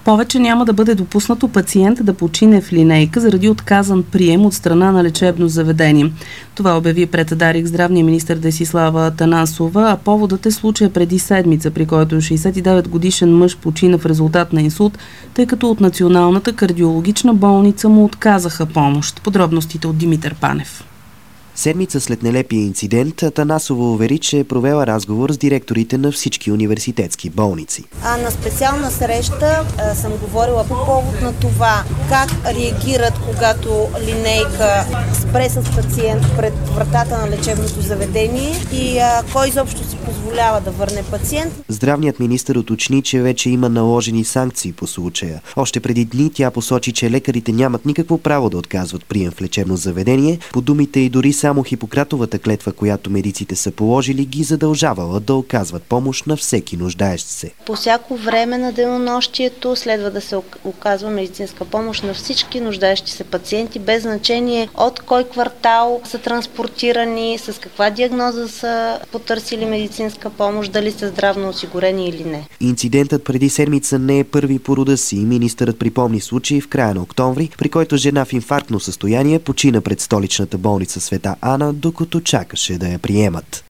Повече няма да бъде допуснато пациент да почине в линейка заради отказан прием от страна на лечебно заведение. Това обяви пред Дарик здравния министър Десислава Атанасова, а поводът е случая преди седмица, при който 69-годишен мъж почина в резултат на инсулт, тъй като от Националната кардиологична болница му отказаха помощ. Подробностите от Димитър Панев. Седмица след нелепия инцидент, Атанасова увери, че е провела разговор с директорите на всички университетски болници. На специална среща съм говорила по повод на това как реагират, когато линейка спре с пациент пред вратата на лечебното заведение и кой изобщо си позволява да върне пациент. Здравният министър уточни, че вече има наложени санкции по случая. Още преди дни тя посочи, че лекарите нямат никакво право да отказват прием в лечебно заведение. По думите и дори само Хипократовата клетва, която медиците са положили, ги задължавала да оказват помощ на всеки нуждаещ се. По всяко време на денонощието следва да се оказва медицинска помощ на всички нуждаещи се пациенти, без значение от кой квартал са транспортирани, с каква диагноза са потърсили медицинска помощ, дали са здравно осигурени или не. Инцидентът преди седмица не е първи по рода си. Министърът припомни случай в края на октомври, при който жена в инфарктно състояние почина пред столичната болница Света Ана, докато чакаше да я приемат.